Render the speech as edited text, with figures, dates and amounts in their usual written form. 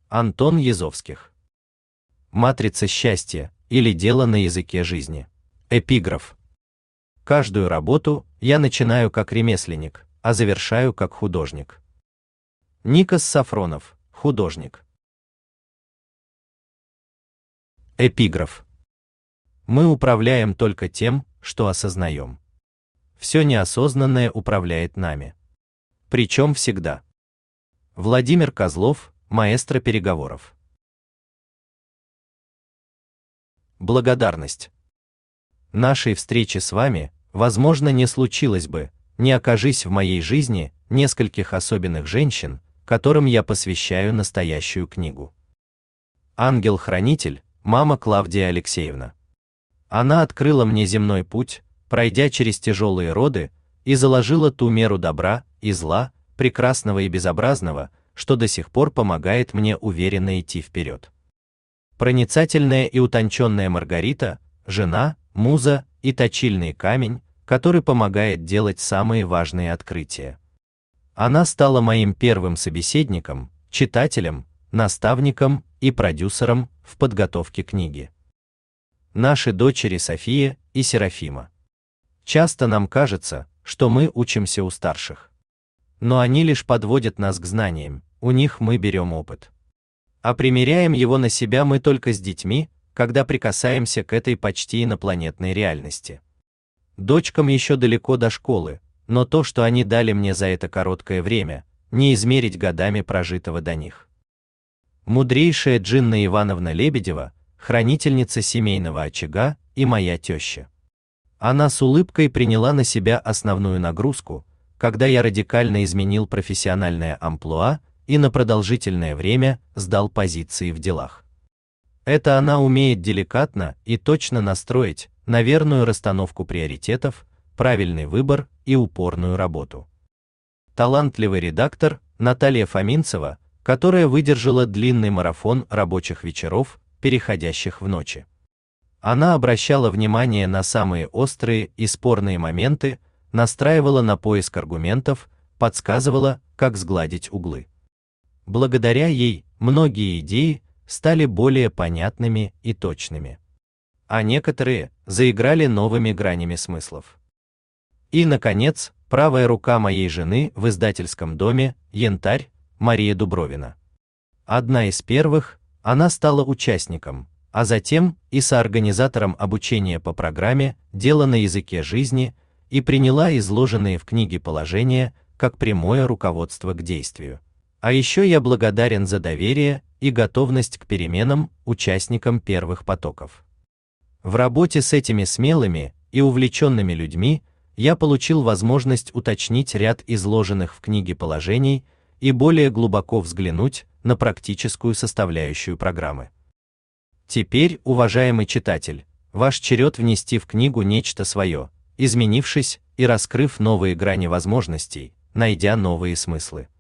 Антон Язовских. Матрица счастья или дело на языке жизни. Эпиграф. Каждую работу я начинаю как ремесленник, а завершаю как художник. Никос Сафронов, художник. Эпиграф. Мы управляем только тем, что осознаем. Все неосознанное управляет нами. Причем всегда. Владимир Козлов, маэстро переговоров. Благодарность. Нашей встречи с вами, возможно, не случилось бы, не окажись в моей жизни нескольких особенных женщин, которым я посвящаю настоящую книгу. Ангел-хранитель, мама Клавдия Алексеевна. Она открыла мне земной путь, пройдя через тяжелые роды, и заложила ту меру добра и зла, прекрасного и безобразного, что до сих пор помогает мне уверенно идти вперед. Проницательная и утонченная Маргарита, жена, муза и точильный камень, который помогает делать самые важные открытия. Она стала моим первым собеседником, читателем, наставником и продюсером в подготовке книги. Наши дочери София и Серафима. Часто нам кажется, что мы учимся у старших. Но они лишь подводят нас к знаниям, у них мы берем опыт. А примеряем его на себя мы только с детьми, когда прикасаемся к этой почти инопланетной реальности. Дочкам еще далеко до школы, но то, что они дали мне за это короткое время, не измерить годами прожитого до них. Мудрейшая Джинна Ивановна Лебедева, хранительница семейного очага и моя теща. Она с улыбкой приняла на себя основную нагрузку, когда я радикально изменил профессиональное амплуа и на продолжительное время сдал позиции в делах. Это она умеет деликатно и точно настроить на верную расстановку приоритетов, правильный выбор и упорную работу. Талантливый редактор Наталья Фоминцева, которая выдержала длинный марафон рабочих вечеров, переходящих в ночи. Она обращала внимание на самые острые и спорные моменты, настраивала на поиск аргументов, подсказывала, как сгладить углы. Благодаря ей многие идеи стали более понятными и точными, а некоторые заиграли новыми гранями смыслов. И, наконец, правая рука моей жены в издательском доме «Янтарь» Мария Дубровина. Одна из первых, она стала участником, а затем и соорганизатором обучения по программе «Дело на языке жизни» и приняла изложенные в книге положения как прямое руководство к действию. А еще я благодарен за доверие и готовность к переменам участникам первых потоков. В работе с этими смелыми и увлеченными людьми я получил возможность уточнить ряд изложенных в книге положений и более глубоко взглянуть на практическую составляющую программы. Теперь, уважаемый читатель, ваш черед внести в книгу нечто свое, изменившись и раскрыв новые грани возможностей, найдя новые смыслы.